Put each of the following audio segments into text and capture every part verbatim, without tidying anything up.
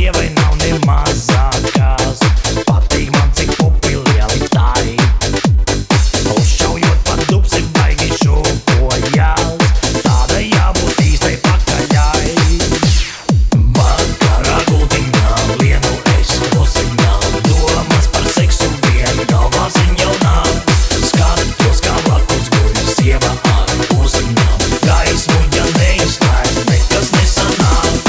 sievai nav ne mazākās. Patīk man, cik pupi lieli tai. Uzšaujot pa dubsi baigi šūpojās. Tāda jābūt īstai pakaļai. Vakarā gultiņā lienu es klusiņā. Domas par seksu vien galvā ziņaunā. Skatos, kā blakus guļ sieva ar pusiņām. Gaismu, ja neizslēdz, nekas nesanāk.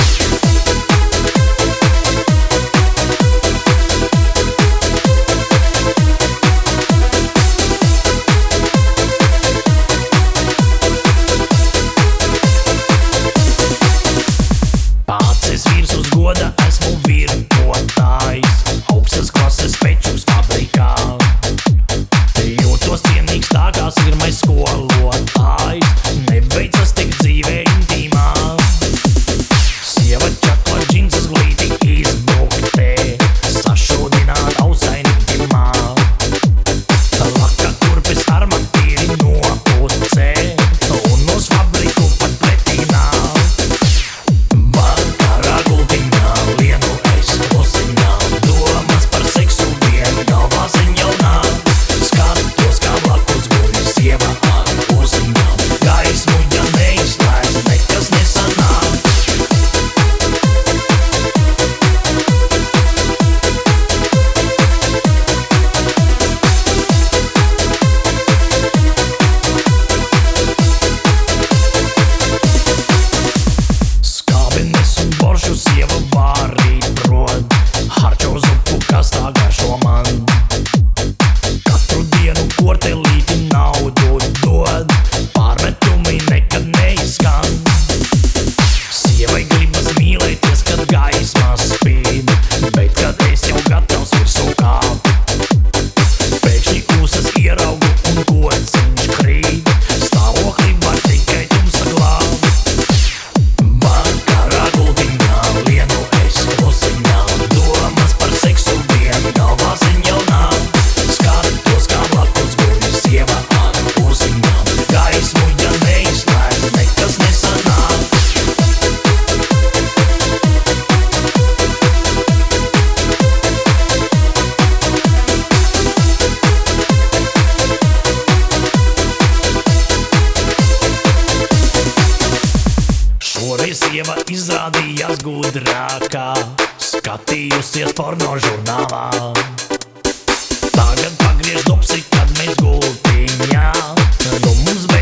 Pācis vīrs uz goda, esmu virpotājs. Augstas klases pečus fabrikā. Jūtos cienīgs tā kā sirmais skolotājs. Neveicas tik dzīvē intīmā. Sieva čakla džinsas glīti izbuktē. Sašūdināt ausainīgi māk. Laka kurpes ar man tīri nopucē. Un uz fabriku pat pretī nāk. Vakarā gultiņā lienu es klusiņā. Domas par seksu vien galvā ziņaunā. Skatos, kā blakus guļ sieva ar pusiņām. Gaismu, ja neizslēdz, nekas nesanāk. Skābenes un boršu sieva vārīt prot. Harčo zupu kastā garšo man. Katru dienu kortelīti naudu dod. Pārmetumi nekad neizskan. Sievai gribas mīlēties, kad gaisma spīd. Bet kad es jau gatavs virsū kāpt. Pēkšņi kūsas ieraugu un kociņš krīt. Stāvokli var tikai tumsa glābt. Vakarā gultiņā lienu es klusiņā. Domas par seksu vien galvā ziņaunā. Skatos, kā blakus guļ sieva ar pusiņām. Gaismu, ja neizslēdz, nekas nesanāk. Šoreiz sieva izrādījās gudrākā. Skatījusies porno žurnālā. Tagad pagriež dupsi, kad mēs gultiņā. Nu mums